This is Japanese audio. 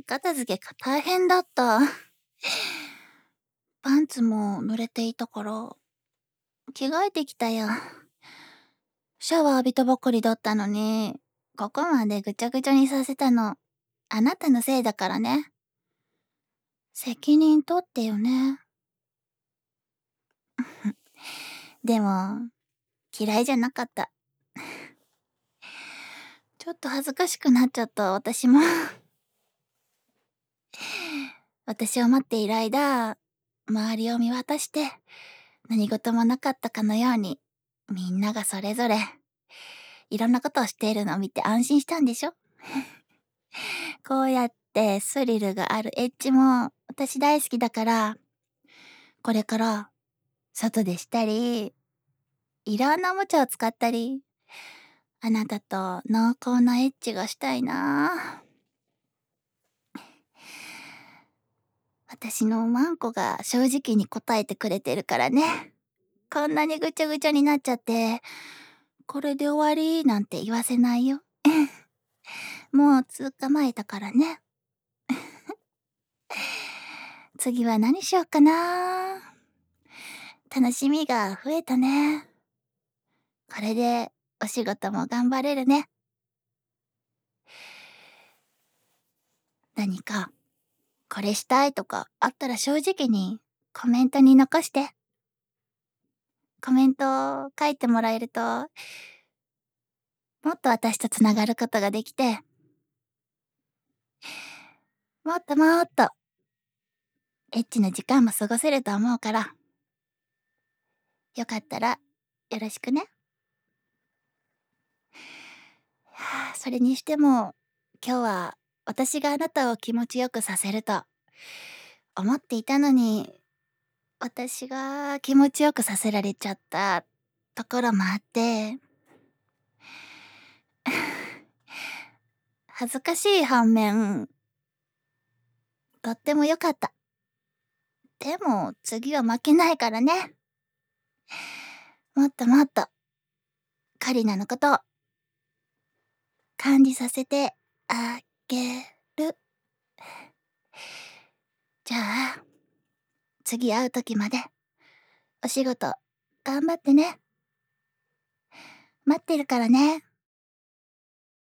片付けが大変だった。パンツも濡れていたから、着替えてきたよ。シャワー浴びたばかりだったのに、ここまでぐちゃぐちゃにさせたの、あなたのせいだからね。責任取ってよね。でも、嫌いじゃなかった。ちょっと恥ずかしくなっちゃった、私も。私を待っている間、周りを見渡して、何事もなかったかのように、みんながそれぞれ、いろんなことをしているのを見て安心したんでしょ。こうやってスリルがあるエッチも私大好きだから、これから外でしたり、いろんなおもちゃを使ったり、あなたと濃厚なエッチがしたいな。私のマンコが正直に答えてくれてるからね。こんなにぐちゃぐちゃになっちゃって、これで終わりなんて言わせないよ。もう通過前だからね。次は何しようかな。楽しみが増えたね。これでお仕事も頑張れるね。何かこれしたいとかあったら正直にコメントに残して。コメントを書いてもらえると、もっと私とつながることができて、もっともっとエッチな時間も過ごせると思うから、よかったらよろしくね。それにしても、今日は私があなたを気持ちよくさせると思っていたのに、私が気持ちよくさせられちゃったところもあって、恥ずかしい反面、とっても良かった。でも次は負けないからね。もっともっとカリナのことを感じさせてあげる。じゃあ、次会う時までお仕事頑張ってね。待ってるからね。